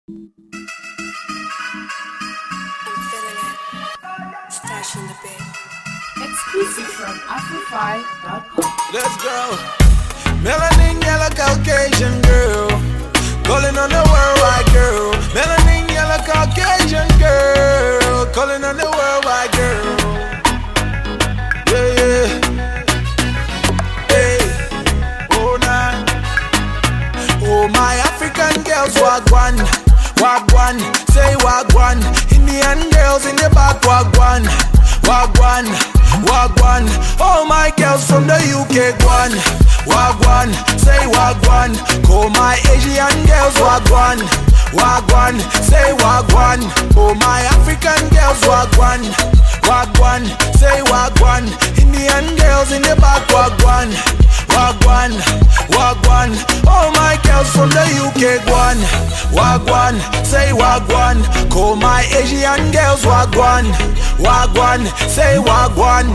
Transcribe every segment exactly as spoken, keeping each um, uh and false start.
feeling it. Stash in the bed. Exclusive from Afrofy dot com. Let's go. Melanin yellow Caucasian girl, calling on the worldwide girl. Melanin yellow Caucasian girl, calling on the worldwide girl. Yeah, yeah. Hey, oh nah. Oh my African girls, wagwan, wagwan, say wagwan. Indian girls in the back, wagwan, wagwan, wagwan. Oh my girls from the U K, guan, wagwan, say wagwan. Call my Asian girls, wagwan, wagwan, say wagwan. Oh my African girls, wagwan, wagwan, say wagwan. Indian girls in the back, wagwan, wagwan, wagwan. Oh my girls from the U K, guan, wagwan, say wagwan. Call my Asian girls, wagwan, wagwan, say wagwan.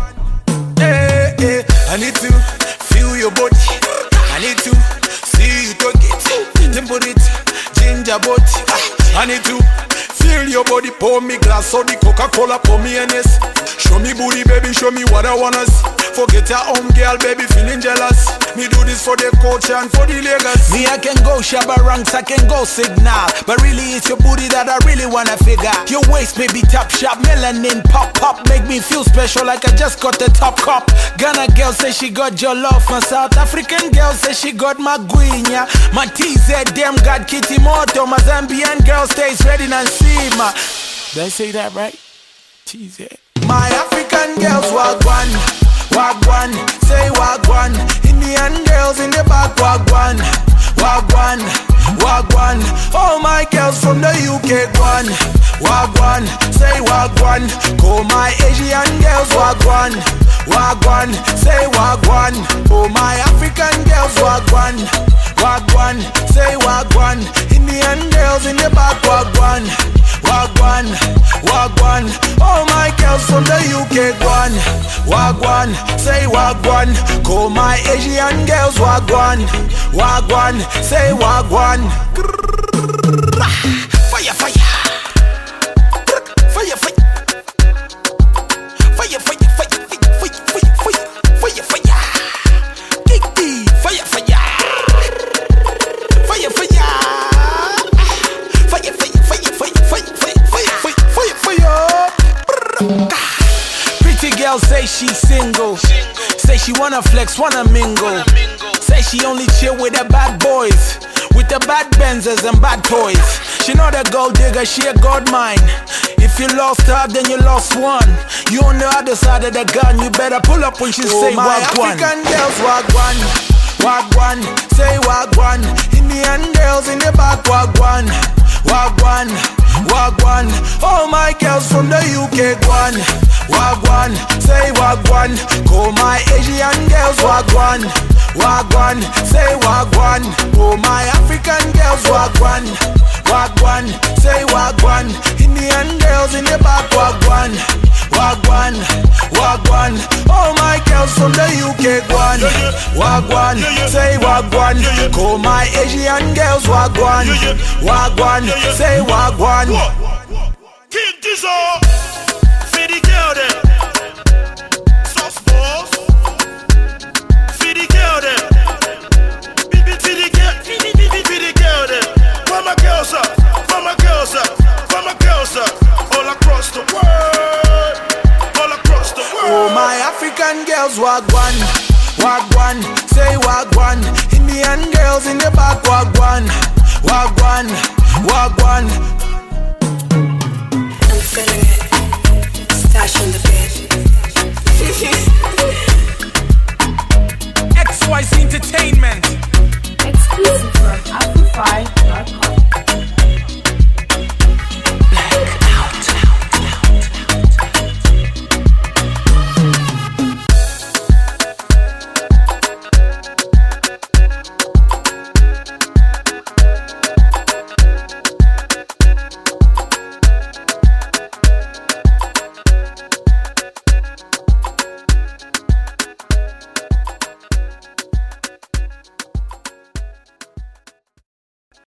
Hey, hey, I need to feel your body. I need to see you talk it, temper it, ginger body. I need to feel your body. Pour me glass of the Coca-Cola, pour me N S. Show me booty, baby, show me what I wanna see. Forget your home girl, baby, feeling jealous. Me do this for the culture and for the Lagos. Me, I can go Shabba Ranks, I can go Signal, but really it's your booty that I really wanna figure. Your waist may be top sharp, melanin pop pop, make me feel special like I just got the top cup. Ghana girl say she got your love, my South African girl say she got my guinya. My T Z them got Kitty Moto, my Zambian girl stays ready and see ma. Did I say that right? T Z. My African girls wagwan, wagwan, say wagwan. Indian girls in the back, wagwan, wagwan, wagwan. Oh my girls from the U K, guan, wagwan, say wagwan. Call my Asian girls, wagwan, wagwan, say wagwan. Oh my African girls, wagwan, wagwan, say wagwan. Indian girls in the back, wagwan, wagwan, wagwan. Oh my girls from the U K, guan, wagwan, say wagwan. Call my Asian girls, wagwan, wagwan, say wagwan. Fire, fire. Fire, fire. Fire, fire, fire, fire, fire, fire, fire, fire. Kiki, fire, fire. Fire, fire. Fire, fire, fire, fire, fire, fire, fire, fire, fire. Pretty girl say she single. Say she wanna flex, wanna mingle. Say she only chill with the bad boys, with the bad Benzes and bad toys. She know the gold digger, she a gold mine. If you lost her, then you lost one. You on the other side of the gun, you better pull up when she oh say my wagwan. African girls wagwan, wagwan, say wagwan. Indian girls in the back, wagwan, wagwan, wagwan. Oh my girls from the U K, guan, wagwan, say wagwan. Call my Asian girls, wagwan, wagwan, say wagwan. Oh my African girls, wagwan, wagwan, say wagwan. Indian girls in the back, wagwan, wagwan, wagwan. Oh my girls from the U K, guan, wagwan, say wagwan. Call my Asian girls, wagwan, wagwan, say wagwan. King Dizzo, feed the girl them. Sauce balls, feed the girl them. Feed the girl, feed the girl them. For my girls up, for my girls up, for my girls up. All across the world, all across the world. Oh my African girls, wagwan, wagwan, say wagwan. Indian girls in the back, wagwan, wagwan, wagwan. I'm feeling it. Stash in the bed. X Y Z Entertainment. Exclusive from Afrofy dot com.